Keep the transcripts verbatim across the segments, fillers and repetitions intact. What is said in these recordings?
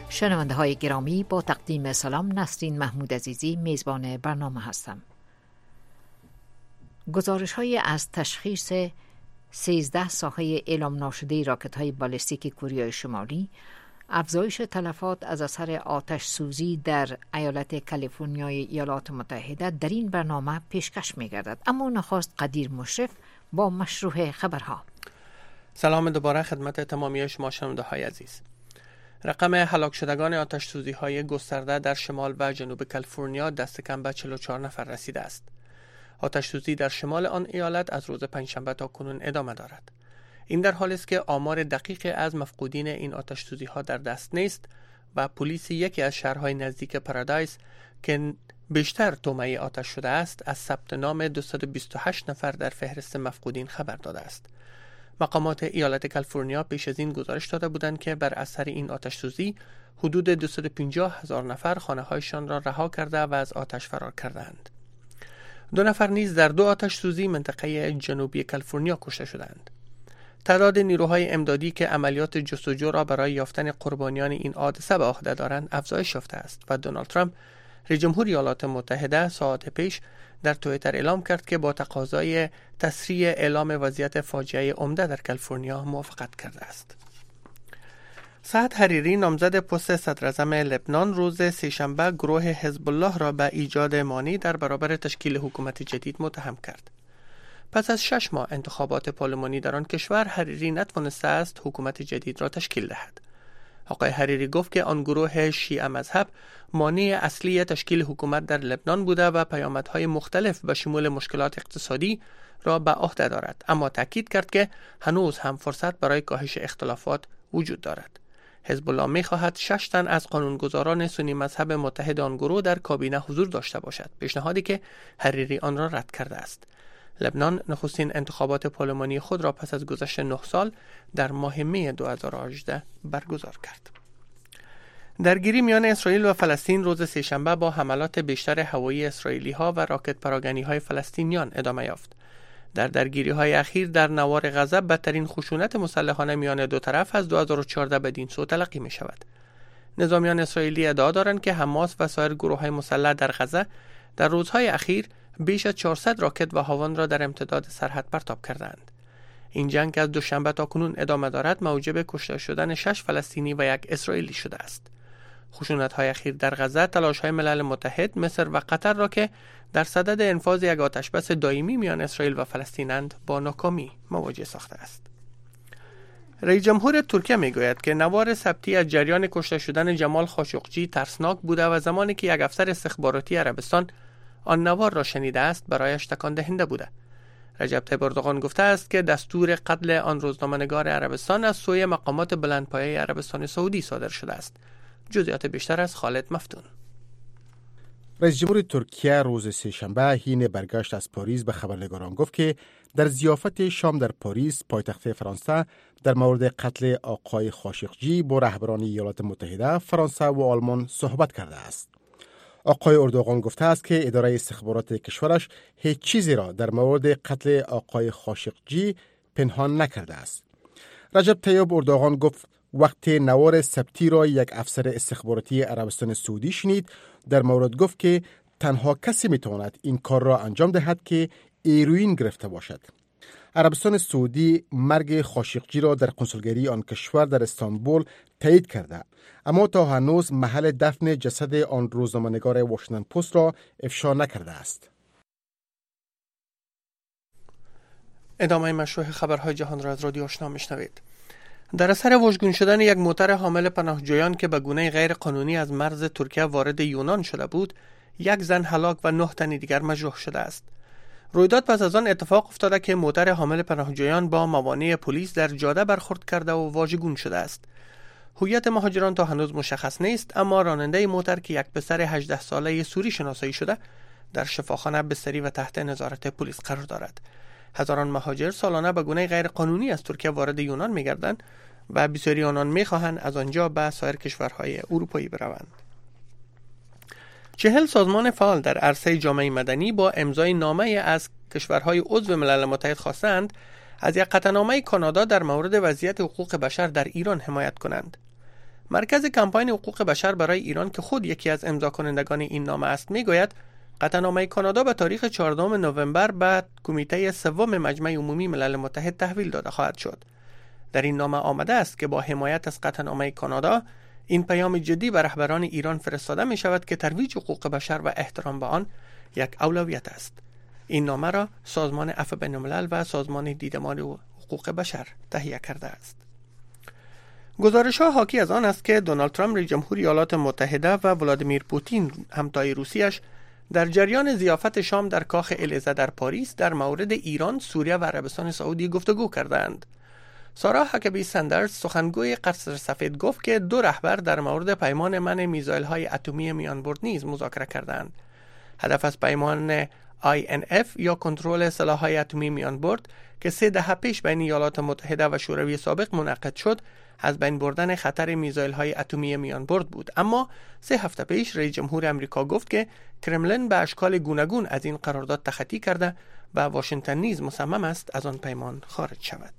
شنونده های گرامی، با تقدیم سلام، نسرین محمود عزیزی میزبان برنامه هستم. گزارش های از تشخیص سیزده ساحه اعلام ناشده راکت های بالستیک کوریای شمالی، افزایش تلفات از اثر آتش سوزی در ایالت کالیفرنیای ایالات متحده در این برنامه پیشکش می گردد. اما نخست قدیر مشرف با مشروع خبرها. سلام دوباره خدمت تمامی شما شنونده های عزیز. رقم هلاک شدگان آتش سوزی های گسترده در شمال و جنوب کالیفرنیا دست کم به چهل و چهار نفر رسیده است. آتش سوزی در شمال آن ایالت از روز پنجشنبه تا کنون ادامه دارد. این در حالی است که آمار دقیقی از مفقودین این آتش سوزی ها در دست نیست و پلیس یکی از شهرهای نزدیک پارادایس که بیشتر تومه آتش شده است از ثبت نام دویست و بیست و هشت نفر در فهرست مفقودین خبر داده است. مقامات ایالت کالیفرنیا پیش از این گزارش داده بودند که بر اثر این آتش سوزی حدود دویست و پنجاه هزار نفر خانه هایشان را رها کرده و از آتش فرار کردند. دو نفر نیز در دو آتش سوزی منطقه جنوبی کالیفرنیا کشته شدند. تعداد نیروهای امدادی که عملیات جستجو را برای یافتن قربانیان این حادثه به عهده دارند افزایش یافته است و دونالد ترامپ رئیس جمهور ایالات متحده ساعات پیش در توییتر اعلام کرد که با تقاضای تسریع اعلام وضعیت فاجعه عمده در کالیفرنیا موافقت کرده است. سعد حریری نامزد پست صدراعظم لبنان روز سه‌شنبه گروه حزب الله را به ایجاد مانع در برابر تشکیل حکومت جدید متهم کرد. پس از شش ماه انتخابات پارلمانی در آن کشور، حریری نتوانسته است حکومت جدید را تشکیل دهد. آقای حریری گفت که آن گروه شیعه مذهب مانع اصلی تشکیل حکومت در لبنان بوده و پیامدهای مختلف به شمول مشکلات اقتصادی را به عهده دارد، اما تاکید کرد که هنوز هم فرصت برای کاهش اختلافات وجود دارد. حزب الله می خواهد شش تن از قانونگذاران سنی مذهب متحد آن گروه در کابینه حضور داشته باشد، پیشنهادی که حریری آن را رد کرده است. لبنان نخستین انتخابات پارلمانی خود را پس از گذشت نه سال در ماه می دو هزار و هجده برگزار کرد. درگیری میان اسرائیل و فلسطین روز سه‌شنبه با حملات بیشتر هوایی اسرائیلی ها و راکت پراگنی های فلسطینیان ادامه یافت. در درگیری های اخیر در نوار غزه بدترین خشونت مسلحانه میان دو طرف از دو هزار و چهارده بدین سو تلقی می شود. نظامیان اسرائیلی ادعا دارند که حماس و سایر گروه های مسلح در غزه در روزهای اخیر بیش از چهارصد راکت و هاون را در امتداد سرحد پرتاب کردند. این جنگ از دوشنبه تا کنون ادامه دارد موجب کشته شدن شش فلسطینی و یک اسرائیلی شده است. خشونت‌های اخیر در غزه تلاش‌های ملل متحد، مصر و قطر را که در صدد انفاذ یک آتشبس دائمی میان اسرائیل و فلسطینند با ناکامی مواجه ساخته است. رئیس جمهور ترکیه میگوید که نوار ثبتی از جریان کشته شدن جمال خاشقچی ترسناک بوده و زمانی که یک افسر استخباراتی عربستان آن نوار را شنیده است برایش تکان دهنده بوده. رجب طیب اردوغان گفته است که دستور قتل آن روزنامه‌نگار عربستان از سوی مقامات بلندپایه عربستان سعودی صادر شده است. جزئیات بیشتر از خالد مفتون. رئیس جمهور ترکیه روز سه‌شنبه حین برگشت از پاریس به خبرنگاران گفت که در ضیافت شام در پاریس پایتخت فرانسه در مورد قتل آقای خاشقچی با رهبران ایالات متحده، فرانسه و آلمان صحبت کرده است. آقای اردوغان گفته است که اداره استخبارات کشورش هیچ چیزی را در مورد قتل آقای خاشقچی پنهان نکرده است. رجب طیب اردوغان گفت وقتی نوار ثبتی را یک افسر استخباراتی عربستان سعودی شنید، در مورد گفت که تنها کسی میتواند این کار را انجام دهد که هیروئین گرفته باشد. عربستان سعودی مرگ خاشقچی را در کنسولگری آن کشور در استانبول تایید کرده، اما تا هنوز محل دفن جسد آن روزنامه‌نگار واشنگتن پست را افشا نکرده است. ادامه مشروع خبرهای جهان را از رادیو آشنا میشنوید. در اثر واژگون شدن یک موتر حامل پناهجویان که به گونه غیر قانونی از مرز ترکیه وارد یونان شده بود، یک زن هلاک و نه تن دیگر مجروح شده است. رویداد پس از آن اتفاق افتاده که موتر حامل پناهجویان با موانع پلیس در جاده برخورد کرده و واژگون شده است. هویت مهاجران تا هنوز مشخص نیست، اما راننده موتر که یک پسر هجده ساله سوری شناسایی شده در شفاخانه بستری و تحت نظارت پلیس قرار دارد. هزاران مهاجر سالانه به گونه غیر قانونی از ترکیه وارد یونان می‌گردند و بسیاری آنان می‌خواهند از آنجا به سایر کشورهای اروپایی بروند. چهل سازمان فعال در عرصه جامعه مدنی با امضای نامه از کشورهای عضو ملل متحد خواستند از یک قطعنامه کانادا در مورد وضعیت حقوق بشر در ایران حمایت کنند. مرکز کمپاین حقوق بشر برای ایران که خود یکی از امضا کنندگان این نامه است میگوید قطعنامه کانادا به تاریخ چهاردهم نوامبر به کمیته سوم مجمع عمومی ملل متحد تحویل داده خواهد شد. در این نامه آمده است که با حمایت از قطعنامه کانادا این پیام جدی به رهبران ایران فرستاده می شود که ترویج حقوق بشر و احترام به آن یک اولویت است. این نامه را سازمان عفو بین‌الملل و سازمان دیدمان حقوق بشر تهیه کرده است. گزارش‌ها حاکی از آن است که دونالد ترامپ رئیس جمهور ایالات متحده و ولادیمیر پوتین همتای روسیش در جریان ضیافت شام در کاخ الیزه در پاریس در مورد ایران، سوریه و عربستان سعودی گفتگو کردند. سارا هاکبی سندرز سخنگوی قصر سفید گفت که دو رهبر در مورد پیمان منع میزایل‌های اتمی میانبرد نیز مذاکره کردند. هدف از پیمان آی ان اف یا کنترل سلاح‌های اتمی میانبرد که سه دهه پیش بین ایالات متحده و شوروی سابق منعقد شد، از بین بردن خطر میزایل‌های اتمی میانبرد بود. اما سه هفته پیش رئیس جمهور آمریکا گفت که کرملین به اشکال گوناگون از این قرارداد تخطی کرده و واشنگتن نیز مصمم است از آن پیمان خارج شود.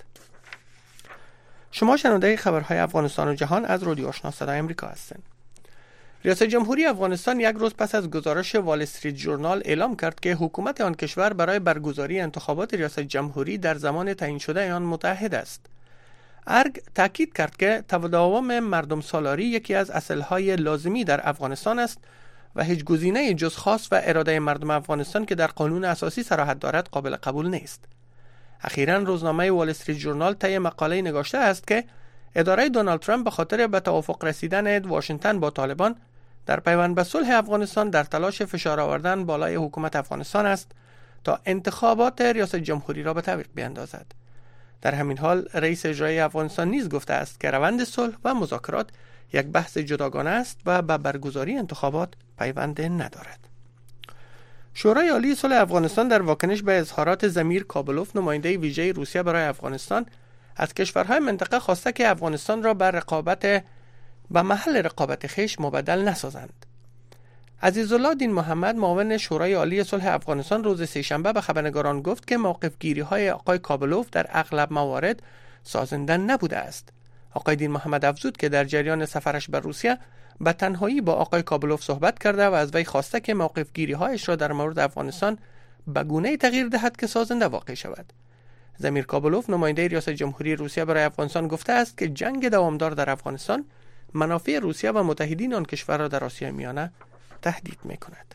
شما شنونده خبرهای افغانستان و جهان از رادیو آشنا صدای آمریکا هستید. ریاست جمهوری افغانستان یک روز پس از گزارش وال استریت ژورنال اعلام کرد که حکومت آن کشور برای برگزاری انتخابات ریاست جمهوری در زمان تعیین شده آن متعهد است. ارگ تاکید کرد که تداوم مردم سالاری یکی از اصلهای لازمی در افغانستان است و هیچ گزینه جز خواست و اراده مردم افغانستان که در قانون اساسی صراحت دارد قابل قبول نیست. اخیراً روزنامه وال استریت ژورنال طی مقاله نگاشته است که اداره دونالد ترامپ به خاطر به توافق رسیدن واشنگتن با طالبان در پیوند به صلح افغانستان در تلاش فشار آوردن بالای حکومت افغانستان است تا انتخابات ریاست جمهوری را به تعویق بیندازد. در همین حال رئیس اجرایی افغانستان نیز گفته است که روند صلح و مذاکرات یک بحث جداگانه است و به برگزاری انتخابات پیوند ندارد. شورای عالی صلح افغانستان در واکنش به اظهارات ضمیر کابلوف نماینده ویژه روسیه برای افغانستان از کشورهای منطقه خواسته که افغانستان را بر رقابت به محل رقابت خویش مبدل نسازند. عزیزالله دین محمد معاون شورای عالی صلح افغانستان روز سه‌شنبه به خبرنگاران گفت که موقف گیری های آقای کابلوف در اغلب موارد سازنده نبوده است. آقای دین محمد افزود که در جریان سفرش به روسیه به تنهایی با آقای کابلوف صحبت کرده و از وی خواسته که موقف گیری هایش را در مورد افغانستان به گونه‌ای تغییر دهد که سازنده واقع شود. ضمیر کابلوف نماینده ریاست جمهوری روسیه برای افغانستان گفته است که جنگ دوامدار در افغانستان منافع روسیه و متحدین آن کشور را در آسیای میانه تهدید می‌کند.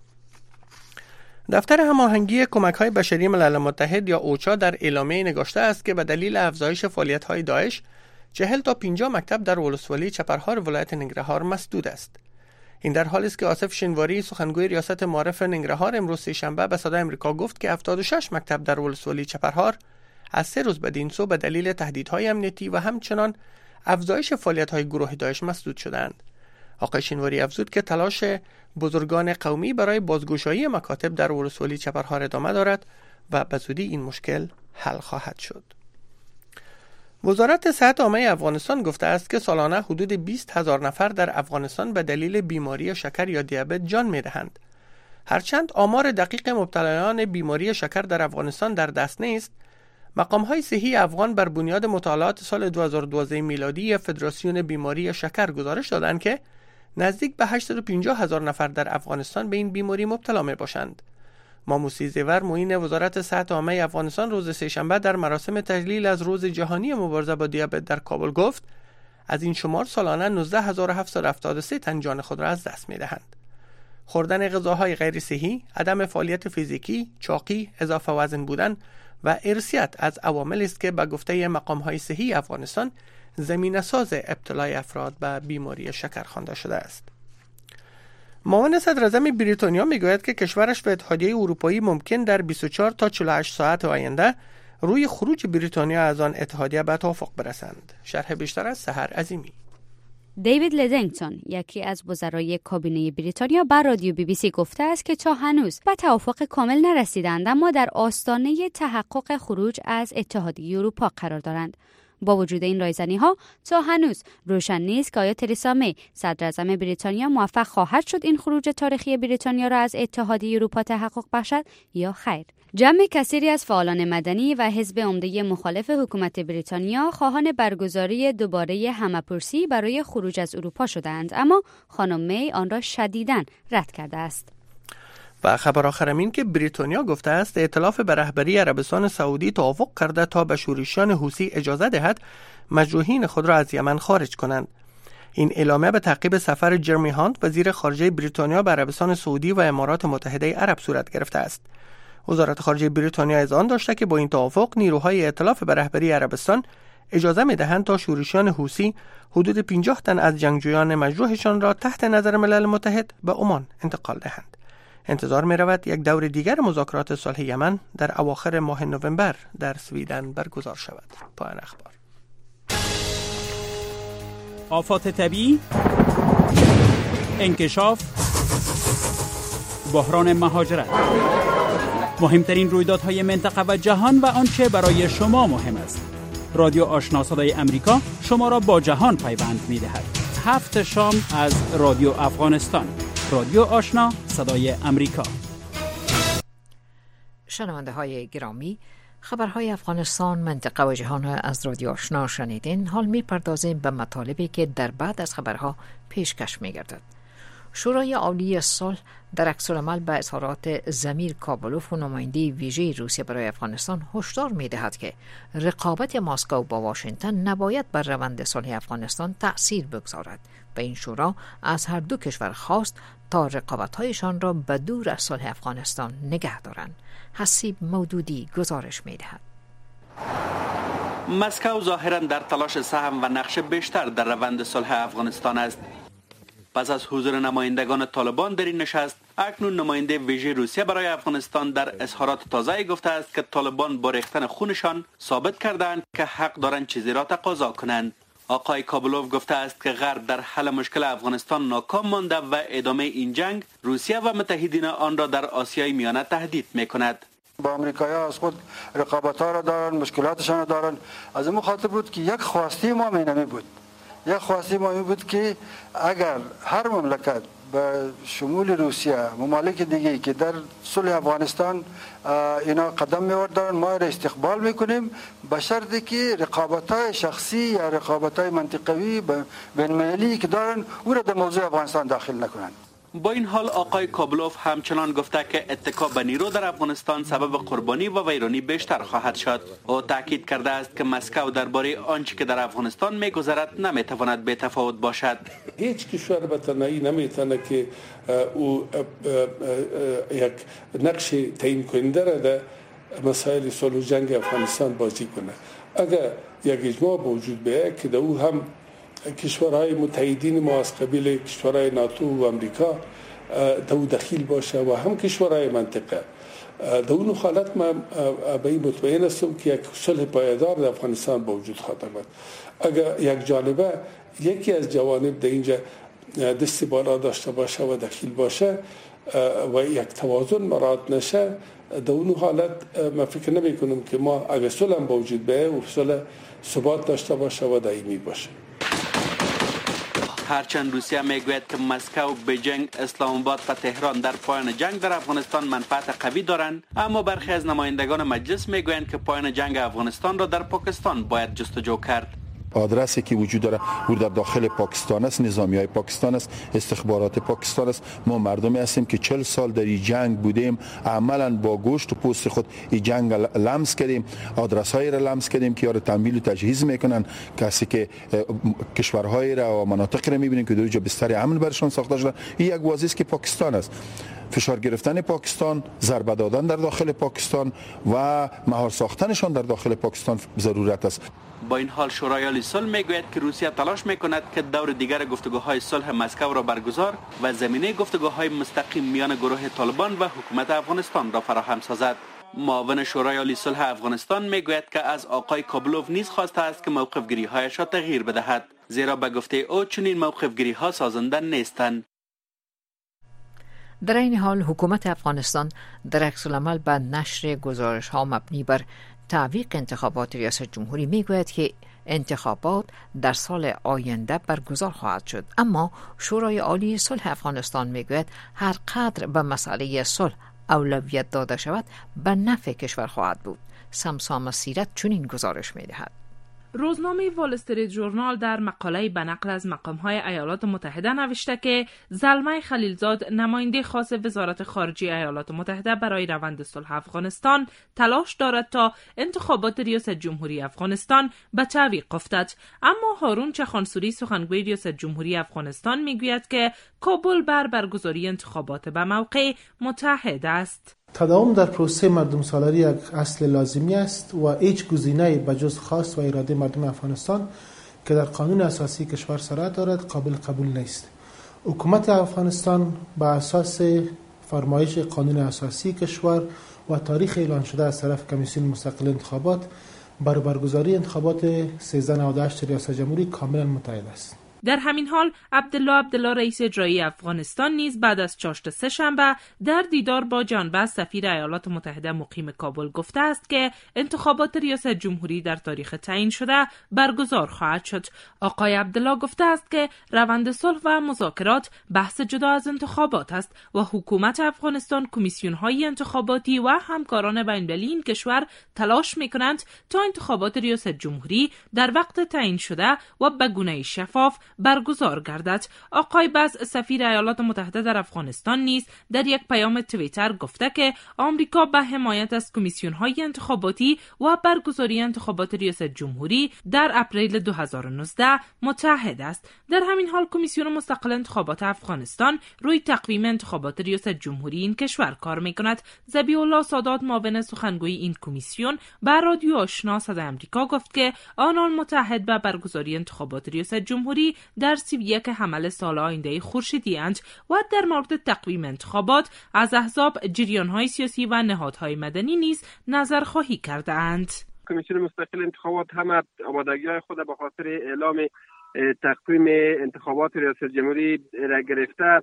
دفتر هماهنگی کمک‌های بشری ملل متحد یا اوچا در اعلامیه نگاشته است که به دلیل افزایش فعالیت‌های داعش چهل تا پنجاه مکتب در ولسوالی چپرهار ولایت ننگرهار مسدود است. این در حالی است که آصف شنواری سخنگوی ریاست معارف ننگرهار امروز سه‌شنبه به صدای آمریکا گفت که هفتاد و شش مکتب در ولسوالی چپرهار از سه روز بدین سو به دلیل تهدیدهای امنیتی و همچنان افزایش فعالیت‌های گروه داعش مسدود شدند. آقای شنواری افزود که تلاش بزرگان قومی برای بازگشایی مکاتب در ولسوالی چپرهار ادامه دارد و به زودی این مشکل حل خواهد شد. وزارت صحت عامه افغانستان گفته است که سالانه حدود بیست هزار نفر در افغانستان به دلیل بیماری شکر یا دیابت جان می‌دهند. هرچند آمار دقیق مبتلایان بیماری شکر در افغانستان در دست نیست، مقام‌های صحی افغان بر بنیاد مطالعات سال دو هزار و دوازده میلادی فدراسیون بیماری شکر گزارش دادند که نزدیک به هشتصد و پنجاه هزار نفر در افغانستان به این بیماری مبتلا می‌باشند. ماموسی زیور معین وزارت صحت عامه افغانستان روز سه‌شنبه در مراسم تجلیل از روز جهانی مبارزه با دیابت در کابل گفت از این شمار سالانه نوزده هزار و هفتصد و هفتاد و سه تن جان خود را از دست می‌دهند. خوردن غذاهای غیر صحی، عدم فعالیت فیزیکی، چاقی، اضافه وزن بودن و ارثیت از عواملی است که به گفته مقام‌های صحی افغانستان زمینه‌ساز ابتلای افراد به بیماری شکر خوانده شده است. معاون صدراعظم بریتانیا میگوید که کشورش و اتحادیه اروپایی ممکن در بیست و چهار تا چهل و هشت ساعت آینده روی خروج بریتانیا از آن اتحادیه به توافق برسند. شرح بیشتر از سحر عظیمی. دیوید لدینگتون، یکی از وزرای کابینه بریتانیا، بر رادیو بی بی سی گفته است که تا هنوز به توافق کامل نرسیدند اما در آستانه تحقق خروج از اتحادیه اروپا قرار دارند. با وجود این رایزنی ها تا هنوز روشن نیست که آیا تریسا می صدر اعظم بریتانیا موفق خواهد شد این خروج تاریخی بریتانیا را از اتحادیه اروپا تحقق بخشد یا خیر. جمع کثیری از فعالان مدنی و حزب عمده مخالف حکومت بریتانیا خواهان برگزاری دوباره همه‌پرسی برای خروج از اروپا شدند، اما خانم می آن را شدیداً رد کرده است. و خبر آخرم این که بریتانیا گفته است ائتلاف به رهبری عربستان سعودی توافق کرده تا به شورشیان حوثی اجازه دهد مجروحین خود را از یمن خارج کنند. این اعلامیه به تعقیب سفر جرمی هانت وزیر خارجه بریتانیا به عربستان سعودی و امارات متحده عرب صورت گرفته است. وزارت خارجه بریتانیا اذعان داشته که با این توافق نیروهای ائتلاف به رهبری عربستان اجازه می‌دهند تا شورشیان حوثی حدود پنجاه تن از جنگجویان مجروحشان را تحت نظر ملل متحد به عمان انتقال دهند. انتظار می‌رود یک دور دیگر مذاکرات صلح یمن در اواخر ماه نوامبر در سویدن برگزار شود. پایان اخبار. آفات طبیعی، انکشاف، بحران مهاجرت، مهمترین رویدادهای منطقه و جهان و آنچه برای شما مهم است. رادیو آشنا صدای امریکا شما را با جهان پیوند می‌دهد. هفت شام از رادیو افغانستان. رادیو آشنا صدای امریکا. شنونده های گرامی، خبرهای افغانستان، منطقه و جهان از رادیو آشنا شنیدین. حال می پردازیم به مطالبی که در بعد از خبرها پیشکش می گردد. شورای عالی صلح در عکس‌العمل به اظهارات ضمیر کابلوف و نماینده ویژه روسیه برای افغانستان هشدار می‌دهد که رقابت مسکو با واشنگتن نباید بر روند صلح افغانستان تأثیر بگذارد. و این شورا از هر دو کشور خواست تا رقابت‌هایشان را به دور از صلح افغانستان نگه دارند. حسیب مودودی گزارش می‌دهد. مسکو ظاهراً در تلاش سهم و نقش بیشتر در روند صلح افغانستان است. پس از حضور نمایندگان طالبان در این نشست، اکنون نماینده ویژه روسیه برای افغانستان در اظهارات تازه گفته است که طالبان با ریختن خونشان ثابت کردند که حق دارند چیزی را تقاضا کنند. آقای کابلوف گفته است که غرب در حل مشکل افغانستان ناکام مانده و ادامه این جنگ روسیه و متحدین آن را در آسیای میانه تهدید میکند. با امریکایی‌ها از خود رقابت‌ها را دارند، مشکلاتشان را دارند. از این خاطر بود که یک خواسته ما می بود. یک خواسته ما بود که اگر هر مملکت به شمول روسیه ممالک دیگه که در صلح افغانستان اینا قدم می‌وردن، ما را استقبال میکنیم به شرطی که رقابت‌های شخصی یا رقابت‌های منطقوی بین‌المللی که دارن او را در موضوع افغانستان داخل نکنند. با این حال آقای کابلوف همچنان گفته که اتکا به نیرو در افغانستان سبب قربانی و ویرانی بیشتر خواهد شد. او تاکید کرده است که مسکو درباره آنچه که در افغانستان می‌گذرد نمی‌تواند بی‌تفاوت باشد. هیچ کشور به تنهایی نمی‌تونه که او یک نقش تعیین کننده را در مسائل صلح و جنگ افغانستان بازی کنه. اگر یک اجماع وجود بیاید که او هم کشورهای متحدین ما از قبیل کشورهای ناتو و امریکا دو دخیل باشه و هم کشورهای منطقه در اون حالت ما به این مطمئن هستم که یک صلح پایدار در افغانستان با وجود خواهد آمد. اگر یک جانبه یکی از جوانب در اینجا دست بالا داشته باشه و دخیل باشه و یک توازن مراعات نشه، در اون حالت من فکر نمی کنم که ما اگر صلح با وجود بیاید و صلح ثبات داشته باشه و دائمی باشه. هرچند روسیه میگوید که مسکو، بیجینگ، اسلام آباد و تهران در پایان جنگ در افغانستان منفعت قوی دارند، اما برخی از نمایندگان مجلس میگویند که پایان جنگ افغانستان را در پاکستان باید جستجو کرد. آدرسی که وجود داره او در داخل پاکستان است، نظامی های پاکستان است، استخبارات پاکستان است. ما مردمی هستیم که چهل سال در این جنگ بودیم، عملا با گوشت و پوست خود این جنگ لمس کردیم، آدرس های را لمس کردیم که یار تمویل و تجهیز میکنن، کسی که کشورهای را و مناطق را میبینیم که در اونجا بستر امن برشان ساخته شده. این یک واضحه است که پاکستان است. فشار گرفتن پاکستان، ضربه دادن در داخل پاکستان و مهار ساختنشان در داخل پاکستان ضرورت است. با این حال شورای عالی صلح میگوید که روسیه تلاش میکند که دور دیگر گفتگوهای صلح مسکو را برگزار و زمینه گفتگوهای مستقیم میان گروه طالبان و حکومت افغانستان را فراهم سازد. معاون شورای عالی صلح افغانستان میگوید که از آقای کابلوف نیز خواسته است که موقف گیری هایش را تغییر بدهد، زیرا به گفته او چنین موقف گیری ها سازنده نیستند. در این حال حکومت افغانستان در عکس‌العمل به نشر گزارش ها مبنی بر تعویق انتخابات ریاست جمهوری میگوید که انتخابات در سال آینده برگزار خواهد شد. اما شورای عالی صلح افغانستان میگوید هر قدر به مسئله صلح اولویت داده شود به نفع کشور خواهد بود. سمسام سیرت چنین گزارش میدهد. روزنامه وال استریت ژورنال در مقاله به نقل از مقام‌های ایالات متحده نوشته که زلمه خلیلزاد، نماینده خاص وزارت خارجه ایالات متحده برای روند صلح افغانستان، تلاش دارد تا انتخابات ریاست جمهوری افغانستان به تعویق افتد. اما هارون چخانسوری، سخنگوی ریاست جمهوری افغانستان، میگوید که کابل بر برگزاری انتخابات به موقع متحد است. تداوم در پروسه مردم سالاری یک اصل لازمی است و هیچ گزینه‌ای به جز خواست و اراده مردم افغانستان که در قانون اساسی کشور صورت دارد قابل قبول نیست. حکومت افغانستان بر اساس فرمایش قانون اساسی کشور و تاریخ اعلان شده از طرف کمیسیون مستقل انتخابات بر برگزاری انتخابات سیزده نود و هشت ریاست جمهوری کاملا متحد است. در همین حال عبدالله عبدالله رئیس اجرایی افغانستان نیز بعد از چاشت سه‌شنبه در دیدار با جان بس سفیر ایالات متحده مقیم کابل گفته است که انتخابات ریاست جمهوری در تاریخ تعیین شده برگزار خواهد شد. آقای عبدالله گفته است که روند صلح و مذاکرات بحث جدا از انتخابات است و حکومت افغانستان، کمیسیون‌های انتخاباتی و همکاران بین‌المللی این کشور تلاش می‌کنند تا انتخابات ریاست جمهوری در وقت تعیین شده و به گونه شفاف برگزار گردد. آقای بس سفیر ایالات متحده در افغانستان نیز در یک پیام توییتر گفته که آمریکا به حمایت از کمیسیون‌های انتخاباتی و برگزاری انتخابات ریاست جمهوری در اپریل دو هزار و نوزده متحد است. در همین حال کمیسیون مستقل انتخابات افغانستان روی تقویم انتخابات ریاست جمهوری این کشور کار می‌کند. ذبیح الله سادات، معاون سخنگوی این کمیسیون، به رادیو آشنا صدای آمریکا گفت که آنان متحد به برگزاری انتخابات ریاست جمهوری در سی و یک حمل سال آینده خورشیدی اند و در مورد تقویم انتخابات از احزاب، جریان‌های سیاسی و نهادهای مدنی نیز نظرخواهی کرده اند. کمیسیون مستقل انتخابات هم آمادگی‌های خود به خاطر اعلام تقویم انتخابات ریاست جمهوری را گرفته،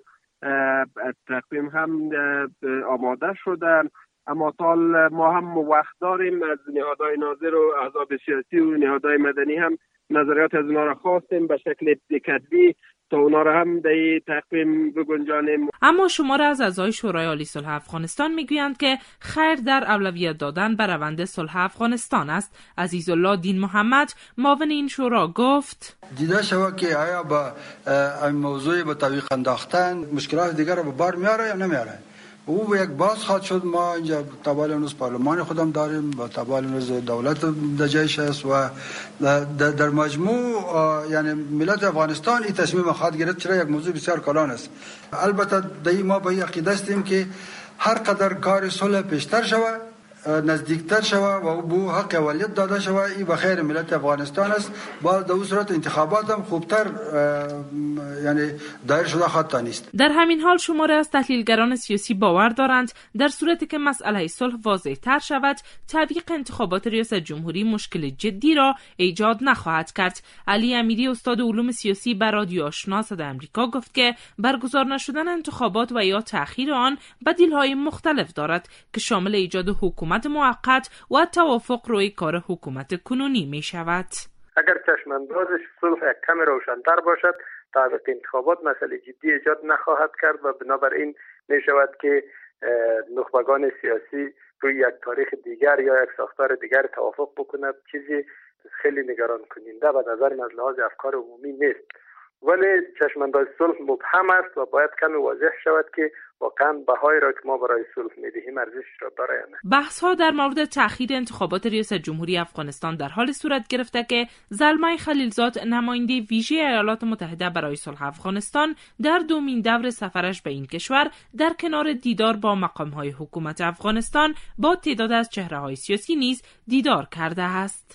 تقویم هم آماده شده. اما سال ما هم وقت داریم از نهادهای ناظر و احزاب سیاسی و نهادهای مدنی هم نظریات از اونا را خواستیم به شکل کتبی تا اونا را هم در تقویم بگنجانیم. اما شمار از اعضای شورای عالی صلح افغانستان میگویند که خیر در اولویت دادن به روند صلح افغانستان است. عزیزالله دین محمد، معاون این شورا، گفت دیده شود که آیا با این موضوع به تعویق انداختن مشکلات دیگر را به بار میاره یا نمیاره. او به یک باز خواهد شد. ما اینجا تبال امروز پارلمان خودم داریم و تبال امروز دولت در جایش است و در مجموع یعنی ملت افغانستان این تصمیم خواهد گرفت، چرا یک موضوع بسیار کلان است. البته در ما به این عقیده هستیم که هر قدر کار صلح پیشتر شود، نزدیکتر شود و به حق اولیت داده شود، این به خیر ملت افغانستان است. با در صورت انتخابات هم خوبتر یعنی دایر شده خواهد نیست. در همین حال شماره از تحلیلگران سیاسی باور دارند در صورتی که مسئله صلح واضح تر شود، تعویق انتخابات ریاست جمهوری مشکل جدی را ایجاد نخواهد کرد. علی امیری، استاد علوم سیاسی، به رادیو آشنا صدای آمریکا گفت که برگزار نشدن انتخابات و یا تأخیر آن بدیل‌های مختلف دارد که شامل ایجاد حکومت موقت و توافق روی کار حکومت کنونی می شود. اگر چشماندازش صلح یک کم روشن‌تر باشد، تعویق انتخابات مسئله جدی ایجاد نخواهد کرد و بنابراین می شود که نخبگان سیاسی روی یک تاریخ دیگر یا یک ساختار دیگر توافق بکند. چیزی خیلی نگران کننده و نظر من از لحاظ افکار عمومی نیست، ولی چشمانداز صلح مبهم است و باید کمی واضح شود که واقعا بهای را که ما برای صلح میدهیم ارزش را داره یا نه. بحث ها در مورد تأخیر انتخابات ریاست جمهوری افغانستان در حال صورت گرفته که زلمه خلیلزاد، نماینده ویژه ایالات متحده برای صلح افغانستان، در دومین دور سفرش به این کشور در کنار دیدار با مقام‌های حکومت افغانستان با تعداد از چهره‌های سیاسی نیز دیدار کرده است.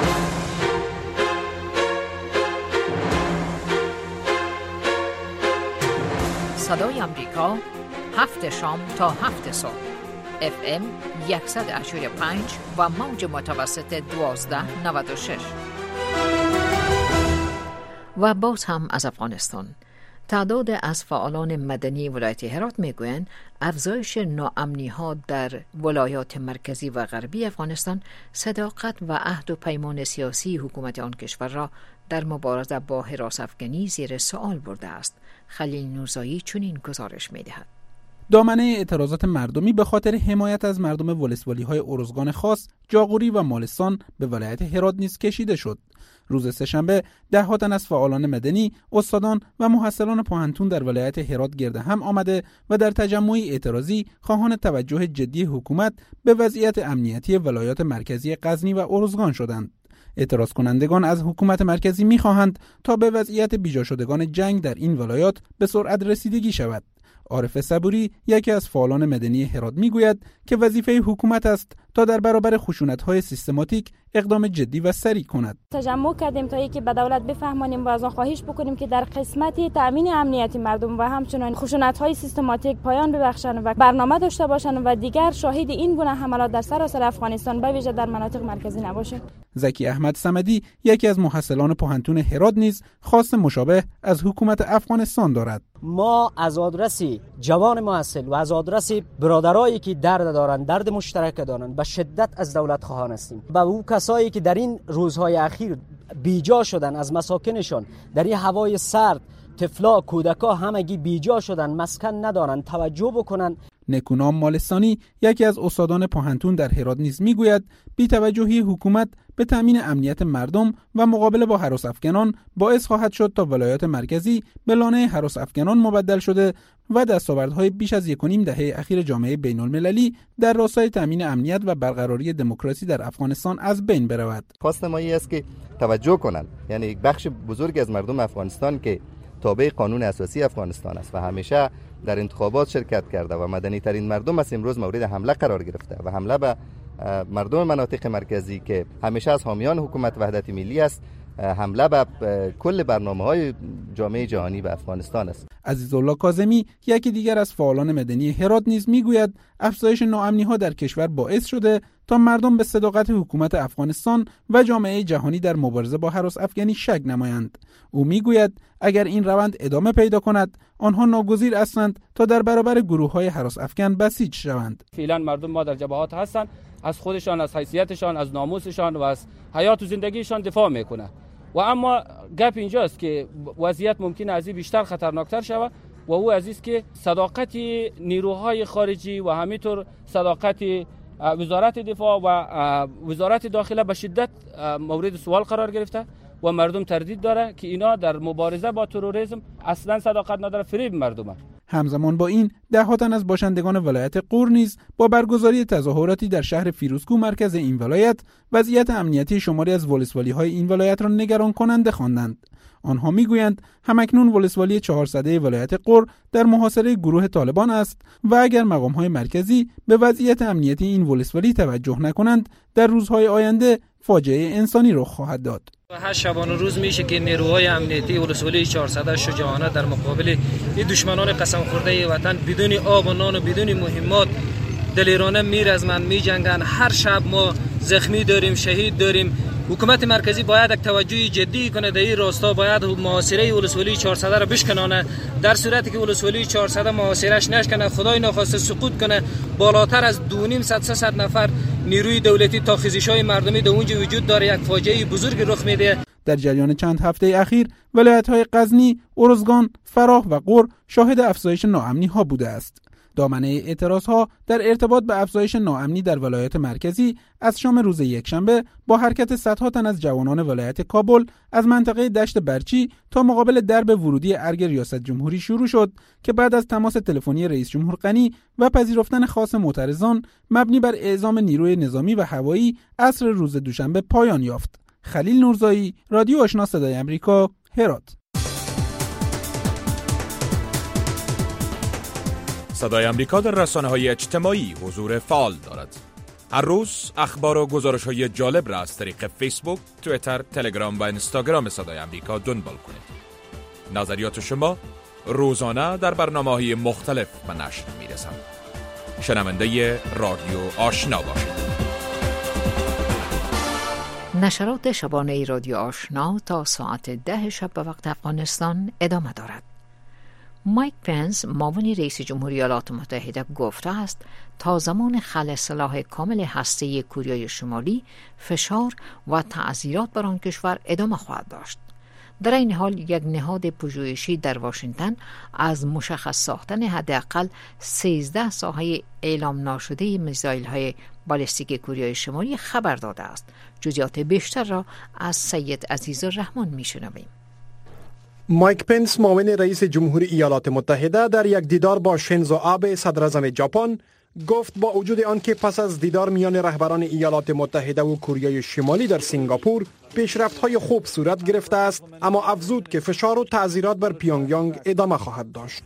صدای آمریکا، هفت شام تا هفت صبح، اف ام صد و هشتاد و پنج و موج متوسط دوازده نود و شش. و باز هم از افغانستان. تعداد از فعالان مدنی ولایت هرات میگویند افزایش ناامنی ها در ولایات مرکزی و غربی افغانستان صداقت و عهد و پیمان سیاسی حکومت آن کشور را در مبارزه با هراس افغانی زیر سوال برده است. خلیل نورزایی چنین گزارش می‌دهد. دامنه اعتراضات مردمی به خاطر حمایت از مردم ولسوالی‌های ارزگان خاص، جاغوری و مالستان به ولایت هرات نیز کشیده شد. روز سه‌شنبه ده تن از فعالان مدنی، استادان و محصلان پوهنتون در ولایت هرات گرد هم آمده و در تجمعی اعتراضی خواهان توجه جدی حکومت به وضعیت امنیتی ولایات مرکزی غزنی و ارزگان شدند. اعتراض کنندگان از حکومت مرکزی می‌خواهند تا به وضعیت بیجا شدگان جنگ در این ولایات به سرعت رسیدگی شود. عارف صبوری یکی از فعالان مدنی هرات میگوید که وظیفه حکومت است تا در برابر خشونت‌های سیستماتیک اقدام جدی و سریع کند. تجمع کردیم تا اینکه به دولت بفهمانیم و از آن خواهش بکنیم که در قسمت تأمین امنیت مردم و همچنین خشونت‌های سیستماتیک پایان ببخشند و برنامه داشته باشند و دیگر شاهد این گونه حملات در سراسر افغانستان به ویژه در مناطق مرکزی نباشه. زکی احمد صمدی یکی از محصلان پوهنتون هرات نیز خواست مشابه از حکومت افغانستان دارد. ما از آدرس جوان محصل و از آدرس برادرایی که درد دارند، درد مشترک دارند، به شدت از دولت خواهان هستیم. و او کسایی که در این روزهای اخیر بیجا شدن از مساکنشان، در این هوای سرد، طفلا، کودکا همگی بیجا شدن، مسکن ندارند، توجه بکنن. نکونام مالستانی یکی از استادان پوهنتون در هرات نیز میگوید بی‌توجهی حکومت به تامین امنیت مردم و مقابله با هراس افغانان باعث خواهد شد تا ولایات مرکزی به لانه هراس افغانان مبدل شده و دستاوردهای بیش از یک و نیم دهه اخیر جامعه بین‌المللی در راستای تامین امنیت و برقراری دموکراسی در افغانستان از بین برود. خواست ما این است که توجه کنند، یعنی یک بخش بزرگ از مردم افغانستان که تابع قانون اساسی افغانستان است و همیشه در انتخابات شرکت کرده و مدنی ترین مردم است، امروز مورد حمله قرار گرفته و حمله به مردم مناطق مرکزی که همیشه از حامیان حکومت وحدت ملی است، حمله به کل برنامه‌های جامعه جهانی به افغانستان است. عزیزالله کاظمی یکی دیگر از فعالان مدنی هرات نیز میگوید افزایش ناامنی‌ها در کشور باعث شده تا مردم به صداقت حکومت افغانستان و جامعه جهانی در مبارزه با هراس افغانی شک نمایند. او میگوید اگر این روند ادامه پیدا کند، آنها ناگزیر هستند تا در برابر گروه‌های هراس افغان بسیج شوند. فعلا مردم ما در جبهات هستند، از خودشان، از حیثیتشان، از ناموسشان و از حیات و زندگیشان دفاع میکنه. و اما گپ اینجاست که وضعیت ممکنه از این بیشتر خطرناکتر شود و او عزیز که صداقت نیروهای خارجی و همینطور صداقت وزارت دفاع و وزارت داخله به شدت مورد سوال قرار گرفته و مردم تردید داره که اینا در مبارزه با تروریسم اصلا صداقت نداره، فریب مردمه. همزمان با این ده ها تن از باشندگان ولایت غور نیز با برگزاری تظاهراتی در شهر فیروزکو مرکز این ولایت وضعیت امنیتی شماری از ولسوالی‌های این ولایت را نگران کننده خواندند. آنها میگویند همکنون ولسوالی چهارصده ولایت غور در محاصره گروه طالبان است و اگر مقام‌های مرکزی به وضعیت امنیتی این ولسوالی توجه نکنند در روزهای آینده فاجعه انسانی رخ خواهد داد. هشت شبانه روز میشه که نیروهای امنیتی ولسوالی چهارصد شجاعانه در مقابل این دشمنان قسم خورده وطن بدون آب و نان و بدون مهمات دلیرانه میر از من می جنگن. هر شب ما زخمی داریم، شهید داریم. حکومت مرکزی باید یک توجه جدی کنه در این راستا، باید محاصره ولسوالی چهارصد را بشکنانه. در صورتی که ولسوالی چهارصد محاصرهش نشکنه، خدای ناخواسته سقوط کنه، بالاتر از دو نیم صد سیصد نفر نیروی دولتی تا خیزش‌های مردمی در اونجا وجود داره، یک فاجعه بزرگ رخ میده. در جریان چند هفته اخیر ولایت‌های غزنی، ارزگان، فراه و غور شاهد افزایش ناامنی‌ها بوده است. دامنه اعتراضها در ارتباط به افزایش ناامنی در ولایت مرکزی از شام روز یکشنبه با حرکت صدها تن از جوانان ولایت کابل از منطقه دشت برچی تا مقابل درب ورودی ارگ ریاست جمهوری شروع شد که بعد از تماس تلفنی رئیس جمهور غنی و پذیرفتن خاص معترضان مبنی بر اعزام نیروی نظامی و هوایی عصر روز دوشنبه پایان یافت. خلیل نورزایی، رادیو آشنا صدای آمریکا، هرات. صدای آمریکا در رسانه‌های اجتماعی حضور فعال دارد. هر روز اخبار و گزارش‌های جالب را از طریق فیسبوک، توییتر، تلگرام و اینستاگرام صدای آمریکا دنبال کنید. نظریات شما روزانه در برنامه‌های مختلف به نشر می‌رسند. شنونده رادیو آشنا باشید. نشرات شبانه رادیو آشنا تا ساعت ده شب به وقت افغانستان ادامه دارد. مایک پنس معاون رئیس جمهوری ایالات متحده گفته است تا زمان خلع سلاح کامل هسته‌ای کره شمالی فشار و تعزیرات بر آن کشور ادامه خواهد داشت. در این حال یک نهاد پژوهشی در واشنگتن از مشخص ساختن حداقل سیزده ساحه اعلام ناشده میزایل‌های بالستیک کره شمالی خبر داده است. جزئیات بیشتر را از سید عزیزالرحمن میشنویم. مایک پنس معاون رئیس جمهوری ایالات متحده در یک دیدار با شینزو آبه صدر اعظم ژاپن گفت با وجود آنکه پس از دیدار میان رهبران ایالات متحده و کره شمالی در سنگاپور پیشرفت‌های خوب صورت گرفته است، اما افزود که فشار و تعزیرات بر پیونگ یانگ ادامه خواهد داشت.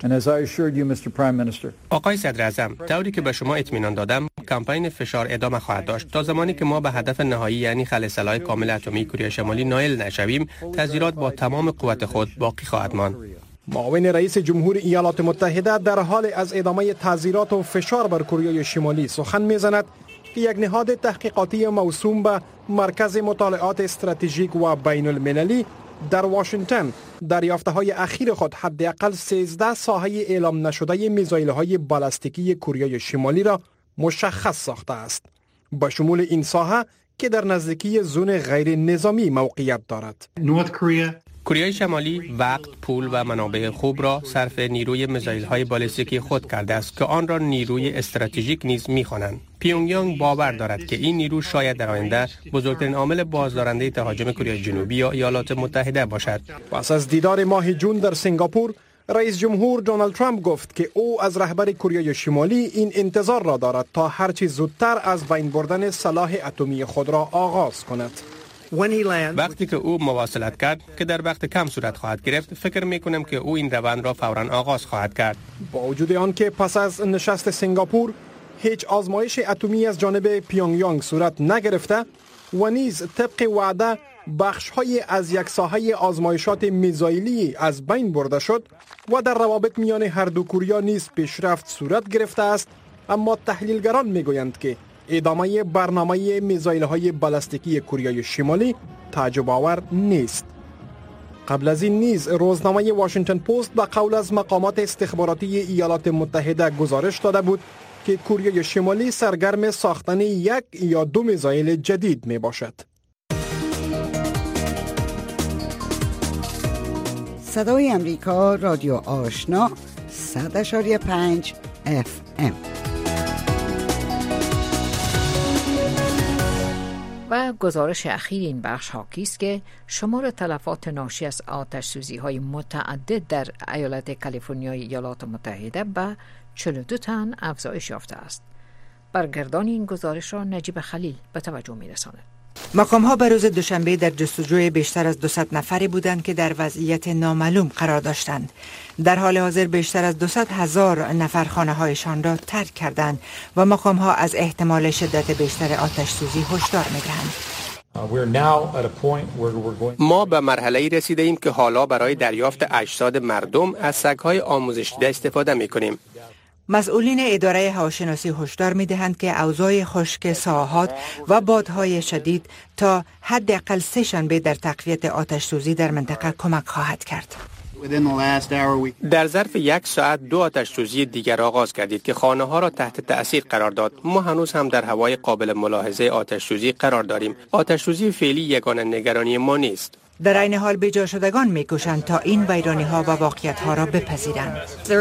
آقای صدر اعظم، طوری که به شما اطمینان دادم، کمپین فشار ادامه خواهد داشت تا زمانی که ما به هدف نهایی یعنی خلع سلاح کامل اتمی کره شمالی نائل نشویم. تعزیرات با تمام قوت خود باقی خواهد ماند. معاون رئیس جمهوری ایالات متحده در حال از ادامه تعزیرات و فشار بر کره شمالی سخن میزند که یک نهاد تحقیقاتی موسوم به مرکز مطالعات استراتژیک و بین المللی در واشنگتن دریافته‌های اخیر خود حداقل سیزده ساحه اعلام نشده میزایل‌های بالستیکی کره شمالی را مشخص ساخته است، با شمول این ساحه که در نزدیکی زون غیر نظامی موقعیت دارد. کره شمالی وقت، پول و منابع خوب را صرف نیروی میزایل‌های بالستیکی خود کرده است که آن را نیروی استراتژیک نیز می‌خوانند. پیونگ یانگ باور دارد که این نیرو شاید در آینده بزرگترین عامل بازدارنده تهاجم کره جنوبی یا ایالات متحده باشد. پس از دیدار ماه جون در سنگاپور، رئیس جمهور دونالد ترامپ گفت که او از رهبر کره شمالی این انتظار را دارد تا هرچی زودتر از بین بردن سلاح اتمی خود را آغاز کند. وقتی که او مواصلت کرد که در وقت کم صورت خواهد گرفت، فکر می کنم که او این روند را فوراً آغاز خواهد کرد. با وجود آن که پس از نشست سنگاپور هیچ آزمایش اتمی از جانب پیونگ یانگ صورت نگرفته و نیز طبق وعده بخش‌های از یک ساحه آزمایشات میزایلی از بین برده شد و در روابط میان هر دو کره نیز پیشرفت صورت گرفته است، اما تحلیلگران میگویند که ادامه برنامه میزایل‌های بالستیکی کره شمالی تعجب آور نیست. قبل از این نیز روزنامه واشنگتن پست به قول از مقامات استخباراتی ایالات متحده گزارش داده بود که کره شمالی سرگرم ساختن یک یا دو میزایل جدید می باشد. صدای امریکا، رادیو آشنا، صد اشاری پنج اف ام. و گزارش اخیر این بخش حاکی است که شمار تلفات ناشی از آتش سوزی های متعدد در ایالت کالیفرنیای ایالات متحده به چهل و دو تن افزایش یافته است. برگردان این گزارش را نجیب خلیل به توجه می رساند. مقام‌ها به روز دوشنبه در جستجوی بیشتر از دوصد نفری بودند که در وضعیت نامعلوم قرار داشتند. در حال حاضر بیشتر از دوصد هزار نفر خانه‌هایشان را ترک کردند و مقام‌ها از احتمال شدت بیشتر آتش سوزی هشدار می‌دهند. ما به مرحله‌ای رسیده ایم که حالا برای دریافت اجساد مردم از سگ‌های آموزش دیده استفاده می‌کنیم. مسئولین اداره هواشناسی هشدار می‌دهند که اوضاع خشک ساحات و بادهای شدید تا حداقل سه شنبه در تقویت آتش سوزی در منطقه کمک خواهد کرد. در ظرف یک ساعت دو آتش سوزی دیگر آغاز کردید که خانه‌ها را تحت تأثیر قرار داد. ما هنوز هم در هوای قابل ملاحظه آتش سوزی قرار داریم. آتش سوزی فعلی یگانه نگرانی ما نیست. در این حال بیجا شدگان می‌کوشند تا این ویرانی ها و واقعیت ها را بپذیرند.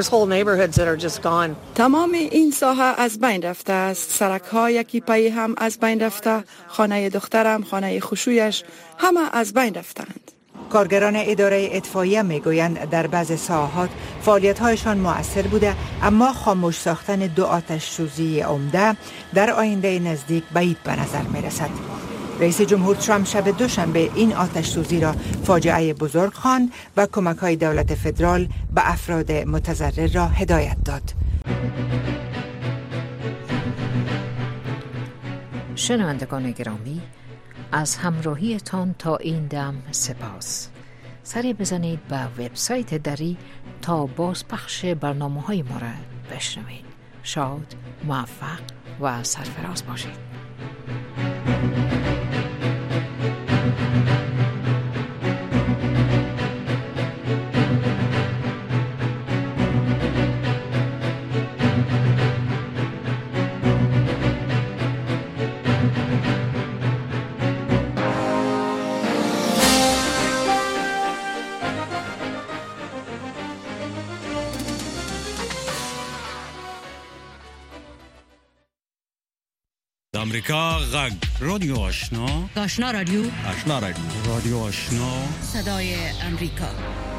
تمام این ساحه از بین رفته است. سرک ها یکی پای هم از بین رفته. خانه دخترم، خانه خوشویش همه از بین رفتند. کارگران اداره اطفائیه میگویند در بعض ساحات فعالیت‌هایشان مؤثر بوده، اما خاموش ساختن دو آتش سوزی عمده در آینده نزدیک بعید به نظر می‌رسد. رئیس جمهور ترامپ شب دوشنبه این آتش سوزی را فاجعه بزرگ خواند و کمک‌های دولت فدرال به افراد متضرر را هدایت داد. شنوندگان گرامی، از همراهیتان تا این دم سپاس. سری بزنید به وبسایت دری تا بازپخش برنامه‌های ما را بشنوید. شاد، موفق و سرفراز باشید. امریکا غږ رادیو آشنا آشنا رادیو آشنا رادیو رادیو آشنا صدای امریکا